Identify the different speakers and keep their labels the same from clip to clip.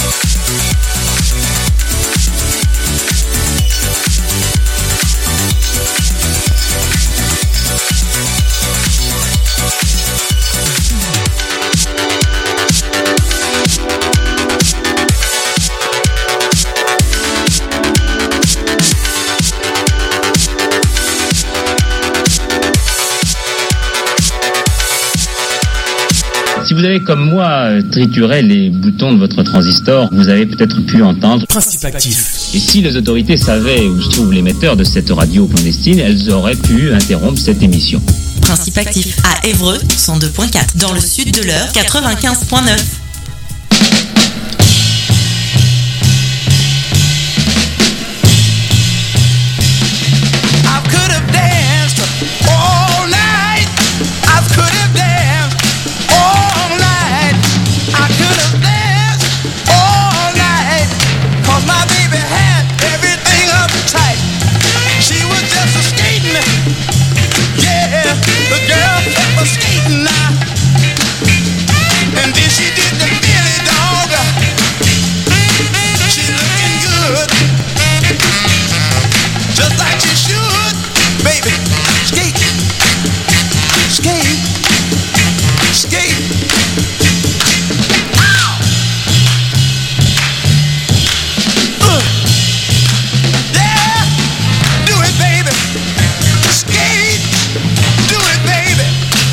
Speaker 1: Si vous avez, comme moi, trituré les boutons de votre transistor, vous avez peut-être pu entendre
Speaker 2: Principe actif.
Speaker 1: Et si les autorités savaient où se trouve l'émetteur de cette radio clandestine, elles auraient pu interrompre cette émission.
Speaker 3: Principe actif à Évreux, 102.4. Dans le sud de l'Eure, 95.9.
Speaker 4: Skating now, and then she did the Billy Dog. She looking good, just like she should, baby. Skate, skate, skate. Yeah, do it, baby. Skate, do it, baby.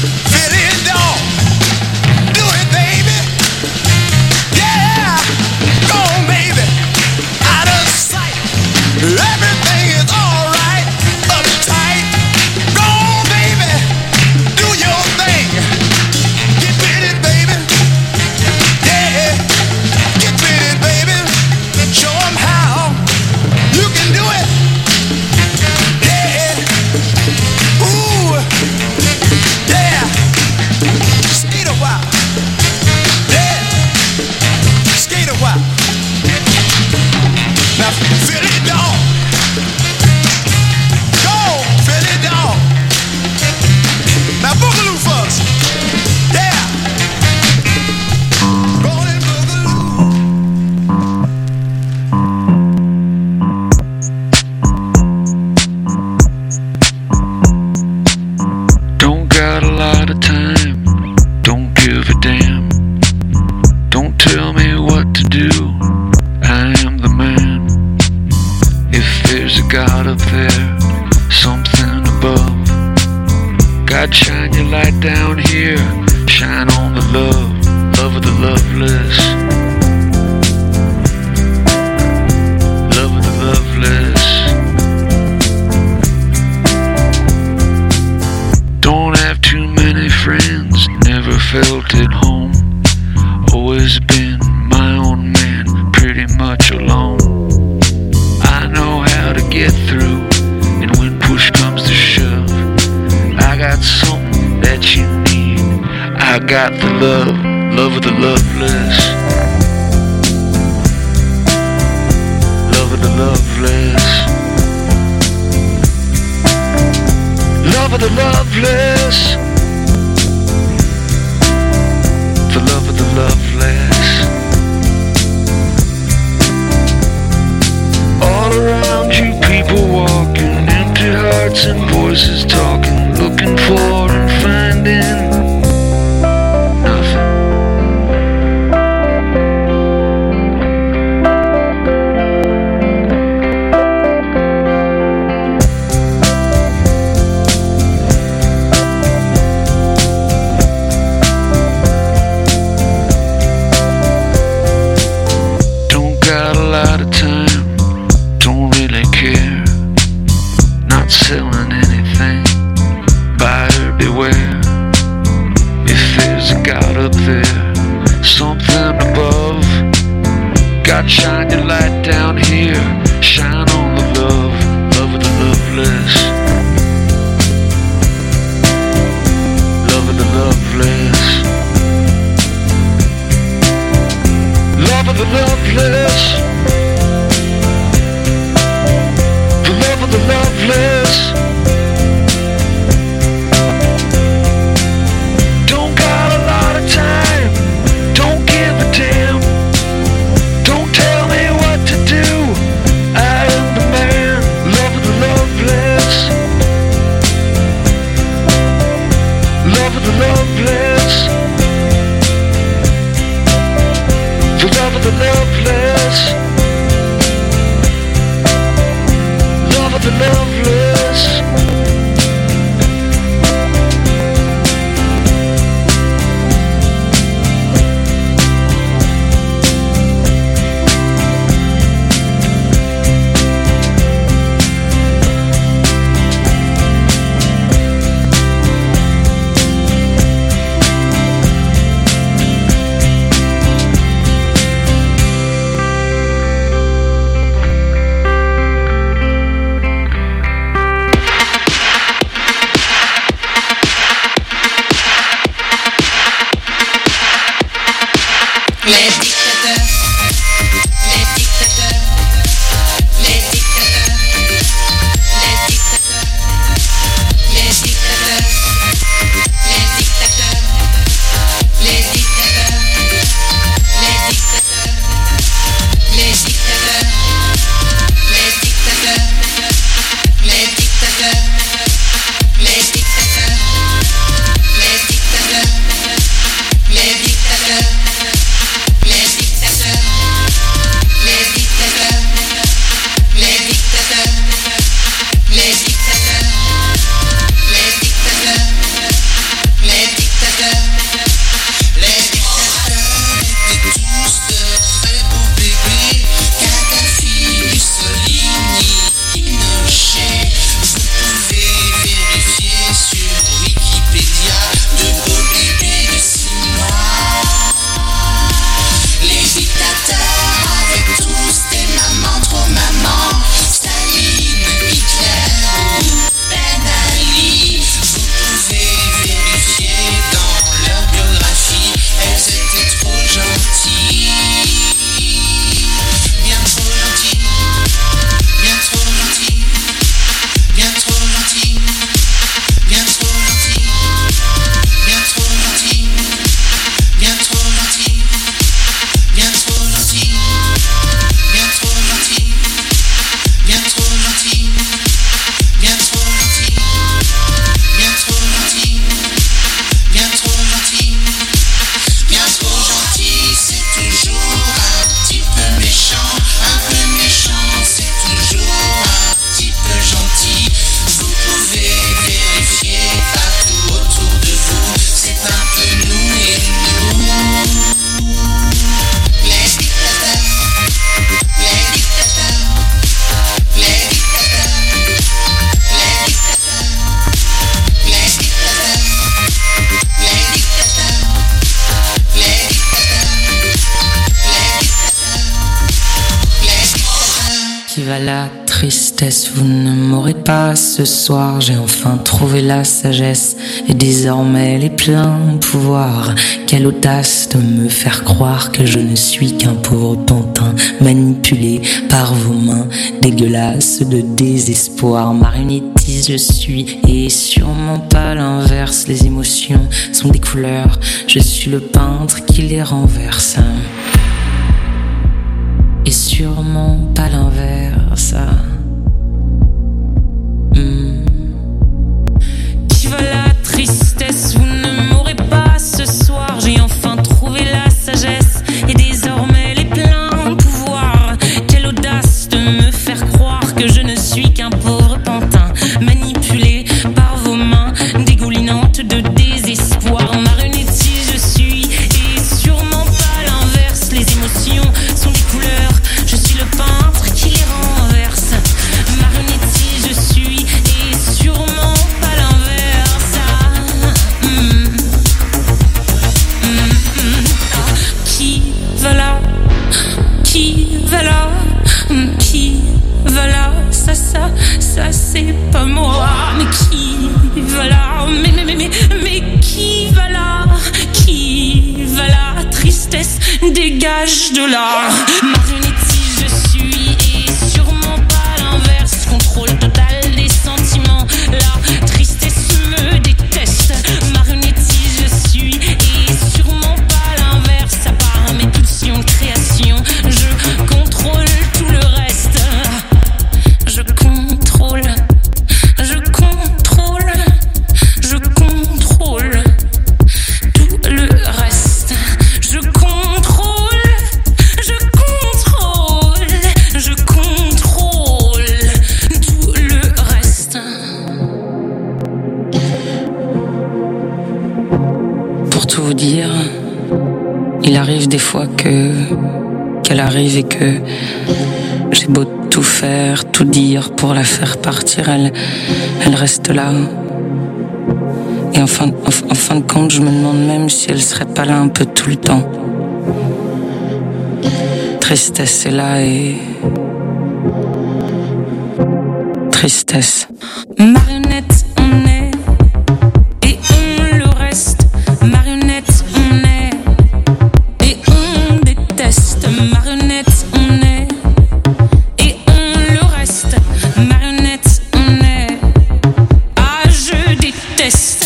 Speaker 4: Everything is alright, uptight. Go on, baby, do your thing. Get with it, baby. Yeah, get with it, baby. Show 'em how you can do it. Yeah, ooh, yeah. Skate a while. Yeah, skate a while. Now, Philly dog. Go, Philly dog. Now, boogaloo for us. Yeah. Rolling boogaloo.
Speaker 5: Don't got a lot of time. Don't give a damn. Don't tell me what to do. I am the man. If there's a God up there, something above, God, shine your light down here. Shine on the love of the loveless. Love of the loveless. Don't have too many friends, never felt at home. Always been my own man, pretty much alone. I know how to get through, and when push comes to shove, I got something that you need. I got the love of the loveless. Love of the loveless. Love of the loveless. The love of the loveless. All around you, people walking, empty hearts and voices talking, looking for and finding nothing. Don't got a lot of time, don't really care. Not selling anything, buyer beware. If there's a God up there, something above, God, shine your light down here. Shine on the love of the loveless. Love of the loveless. Love of the loveless. The love of the loveless. Don't got a lot of time, don't give a damn. loveless. Love of the loveless.
Speaker 2: La tristesse, vous ne m'aurez pas ce soir. J'ai enfin trouvé la sagesse et désormais les pleins pouvoirs. Quelle audace de me faire croire que je ne suis qu'un pauvre pantin manipulé par vos mains dégueulasses de désespoir. Marionnettiste je suis et sûrement pas l'inverse. Les émotions sont des couleurs, je suis le peintre qui les renverse. Et sûrement pas l'inverse. Qui va la tristesse, vous ne m'aurez pas ce soir. J'ai enfin trouvé la sagesse et désormais les pleins pouvoirs. Quelle audace de me faire croire que je ne suis qu'un pauvre pantin manipulé par vos mains dégoulinantes de désespoir. Marionnettiste je suis et sûrement pas l'inverse. Les émotions sont des couleurs, je suis le peintre qui les renverse. Marionnettiste je suis et sûrement pas l'inverse. Qui va là? Qui va là? Qui va là? Ça c'est pas moi. Mais qui va là? Mais qui va là? Qui va là? Tristesse, dégage de là. Marionnettiste je suis et sûrement pas l'inverse. Contrôle total des sentiments, la tristesse me déteste. Marionnettiste je suis et sûrement pas l'inverse. À part mes pulsions de création, je contrôle tout le reste. Je contrôle tout le reste. Je contrôle
Speaker 6: vous dire, il arrive des fois qu'elle arrive et que j'ai beau tout faire, tout dire pour la faire partir, elle reste là. Et en fin de compte, je me demande même si elle serait pas là un peu tout le temps. Tristesse est là et... tristesse.
Speaker 2: Marionnette, on est, et on le reste. Marionnette, on est, et on déteste. Marionnette, on est, et on le reste. Marionnette, on est, ah je déteste.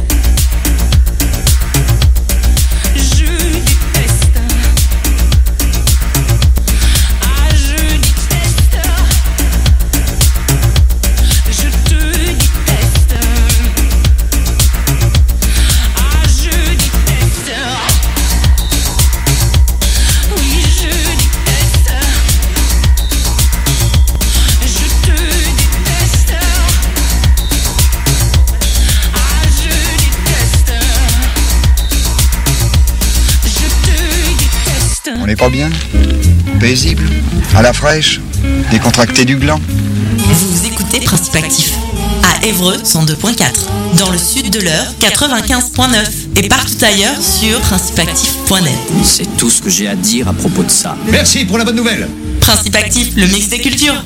Speaker 7: On n'est pas bien? Paisible? À la fraîche? Décontracté du gland?
Speaker 3: Vous écoutez Principe Actif à Évreux 102.4, dans le sud de l'Eure 95.9 et partout ailleurs sur principeactif.net.
Speaker 8: C'est tout ce que j'ai à dire à propos de ça.
Speaker 9: Merci pour la bonne nouvelle.
Speaker 3: Principe Actif, le mix des cultures.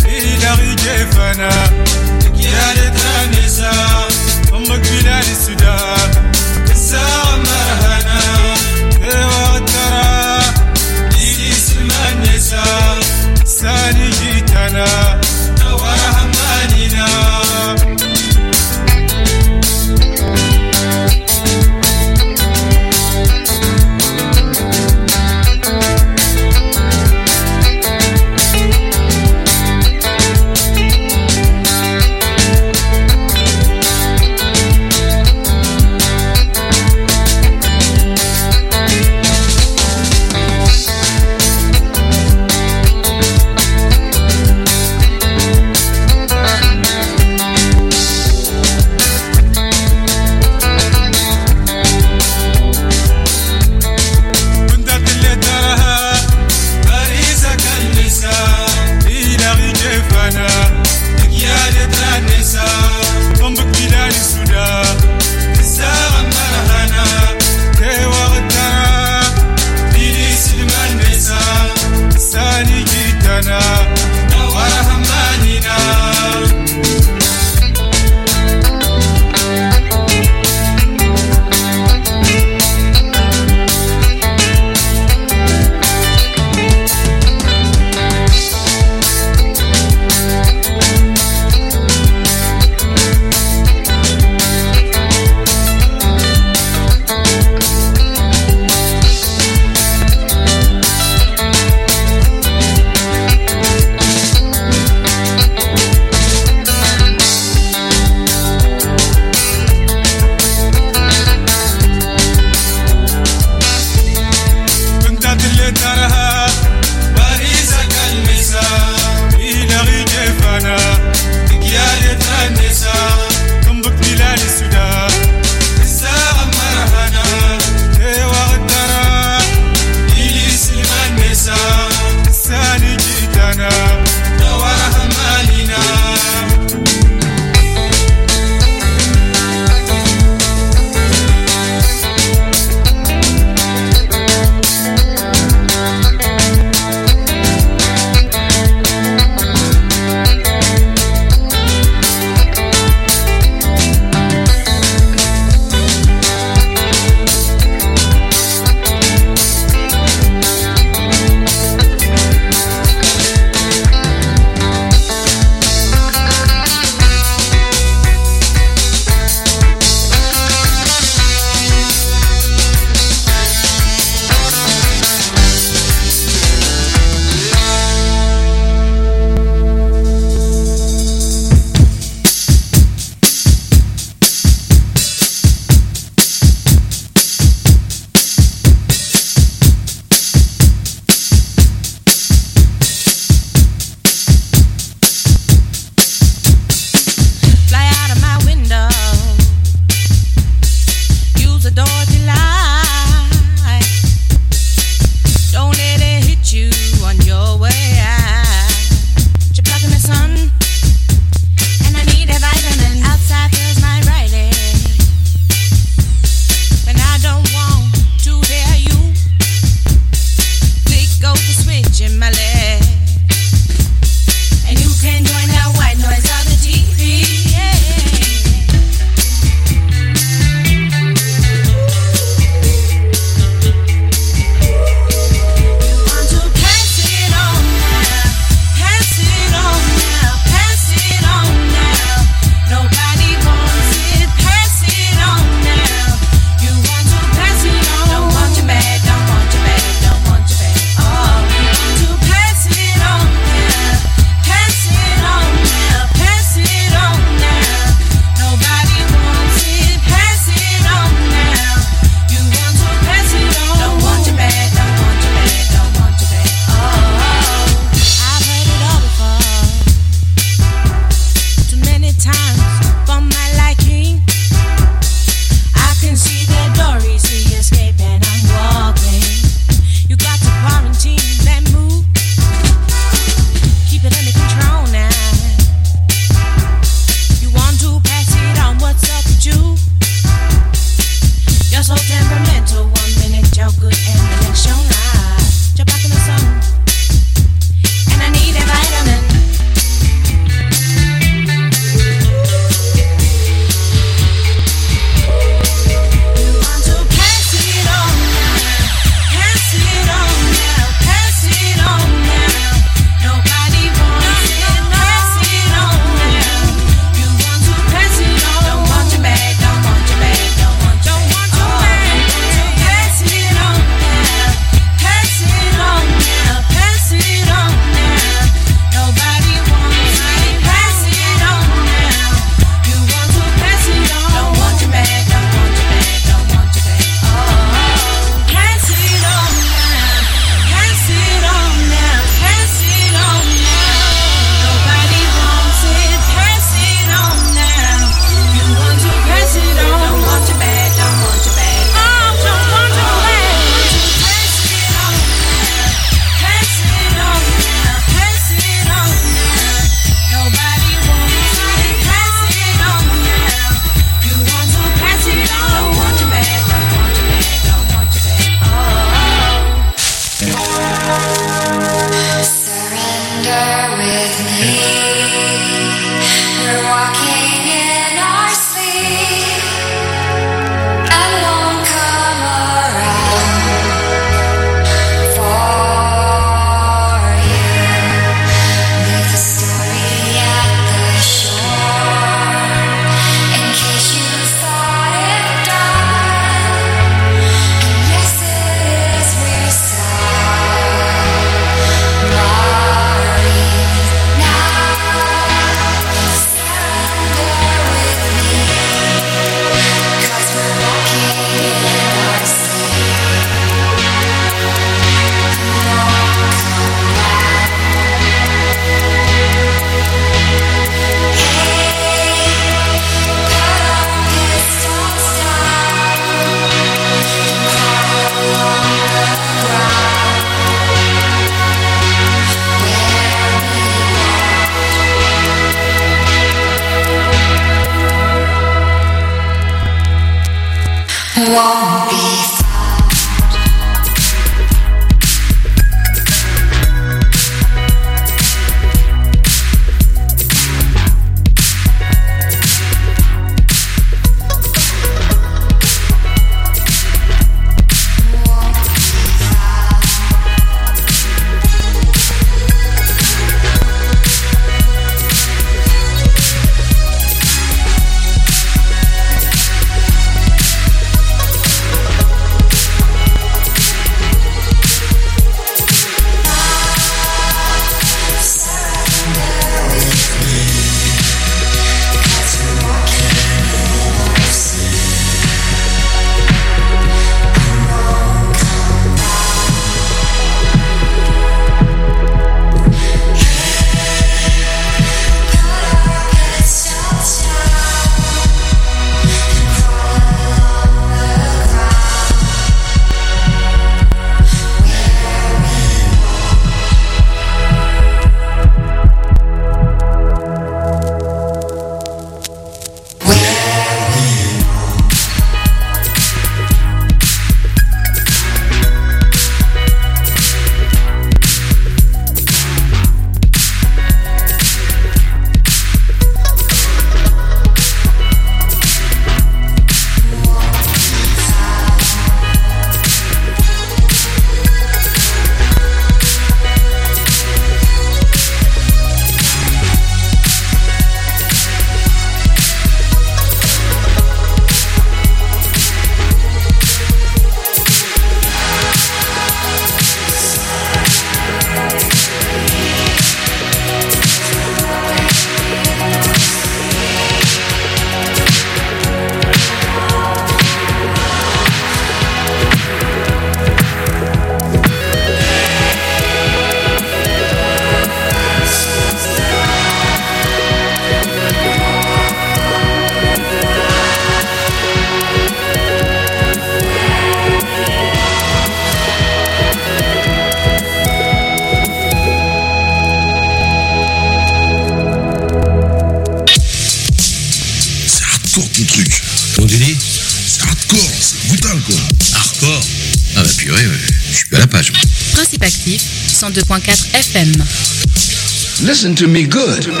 Speaker 9: fort ton truc. Comment tu dis? C'est hardcore, c'est brutal quoi. Hardcore? Ah bah purée, je suis pas à la page.
Speaker 10: Principe Actif, 102.4 FM.
Speaker 4: Listen to me good. The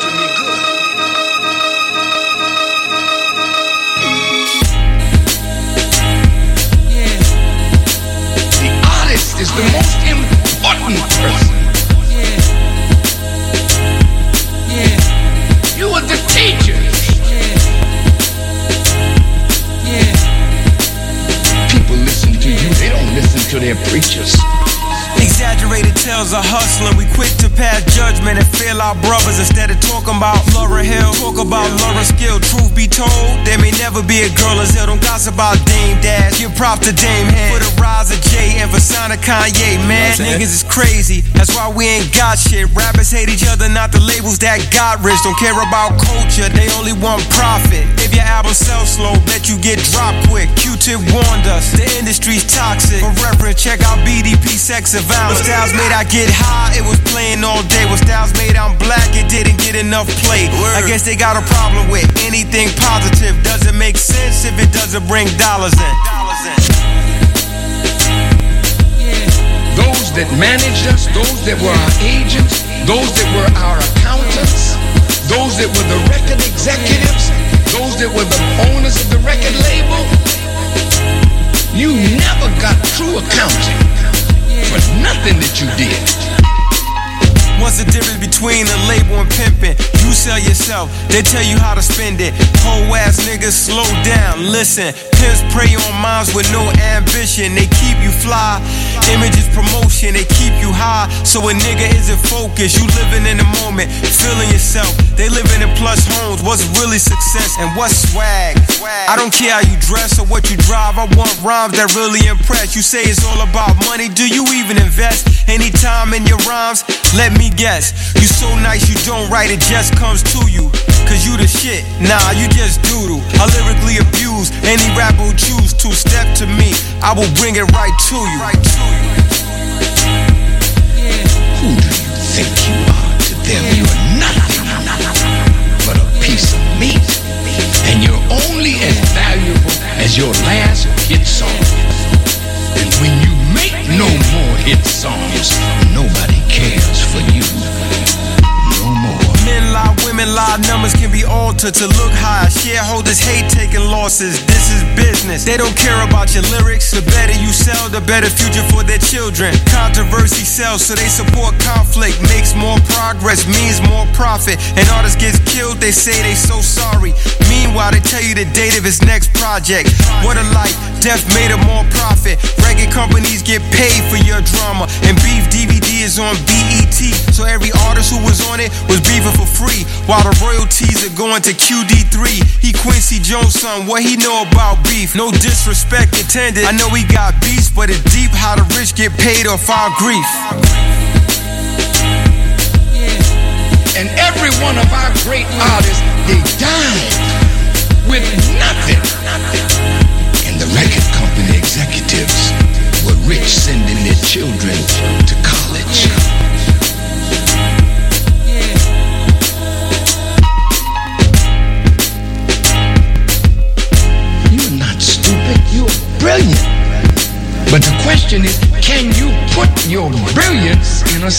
Speaker 4: artist is the most important person. You are the teacher. People listen to you, they don't listen to their preachers.
Speaker 11: Exaggerated tales of hustling, we quick to pass judgment and fail our brothers. Instead of talking about Laura Hill, talk about Laura Skill. Truth be told, there may never be a girl as hell. Don't gossip about Dame Dash, give prop to Dame Head. For the rise of Jay and for Sonic Kanye, man. Niggas is crazy, that's why we ain't got shit. Rappers hate each other, not the labels that got rich. Don't care about culture, they only want profit. If your album sells slow, bet you get dropped quick. Q-Tip warned us, the industry's toxic. For reference, check out BDP, Sex and Violence. When styles made I get high, it was playing all day. When styles made I'm black, it didn't get enough play. I guess they got a problem with anything positive. Doesn't make sense if it doesn't bring dollars in.
Speaker 4: Those that managed us, those that were our agents, those that were our accountants, those that were the record executives, those that were the owners of the record label, you never got true accounting for nothing that you did.
Speaker 11: What's the difference between a label and pimping? You sell yourself, they tell you how to spend it. Whole ass niggas, slow down, listen. Pimps prey on minds with no ambition. They keep you fly, images promotion, they keep you high. So a nigga isn't focused, you living in the moment, feeling yourself. They living in plush homes, what's really success and what's swag? I don't care how you dress or what you drive, I want rhymes that really impress. You say it's all about money, do you even invest any time in your rhymes? Let me guess, you so nice you don't write, it just comes to you. Cause you the shit, nah, you just doodle. I lyrically abuse any rapper who choose to step to me, I will bring it right to you.
Speaker 4: Who do you think you are to them? You are nothing but a piece of meat. And you're only as valuable as your last hit song. And when you make no more hit songs, nobody cares for you no more.
Speaker 11: Men lie, women lie, numbers can be altered to look high. Shareholders hate taking losses, this is business. They don't care about your lyrics. The better you sell, the better future for their children. Controversy sells, so they support conflict. Makes more progress, means more profit. And artist gets killed, they say they so sorry. Meanwhile, they tell you the date of his next project. What a life, death made him more profit. Record companies get paid for your drama. And Beef DVD is on BET, so every artist who was on it was beefing for free. While the royalties are going to QD3. He Quincy Jones' son, what he know about beef? No disrespect intended, I know he got beefs, but it's deep how the rich get paid off our grief.
Speaker 4: And every one of our great artists, they died with nothing. And the record company executives were rich, sending their children to college. You're not stupid, you're brilliant. But the question is, can you put your brilliance in a